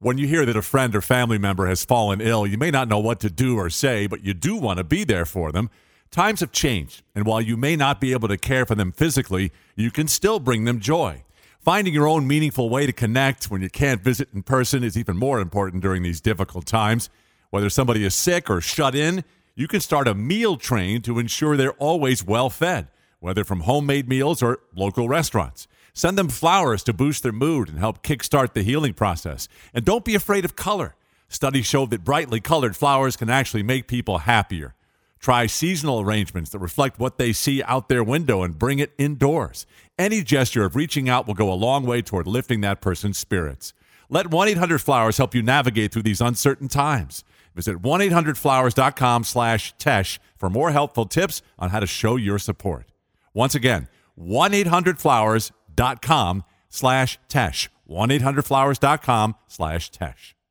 When you hear that a friend or family member has fallen ill, you may not know what to do or say, but you do want to be there for them. Times have changed, and while you may not be able to care for them physically, you can still bring them joy. Finding your own meaningful way to connect when you can't visit in person is even more important during these difficult times. Whether somebody is sick or shut in, you can start a meal train to ensure they're always well fed, whether from homemade meals or local restaurants. Send them flowers to boost their mood and help kickstart the healing process. And don't be afraid of color. Studies show that brightly colored flowers can actually make people happier. Try seasonal arrangements that reflect what they see out their window and bring it indoors. Any gesture of reaching out will go a long way toward lifting that person's spirits. Let 1-800-Flowers help you navigate through these uncertain times. Visit 1-800-Flowers.com/Tesh for more helpful tips on how to show your support. Once again, 1-800-Flowers.com/Tesh. 1-800-Flowers.com/Tesh.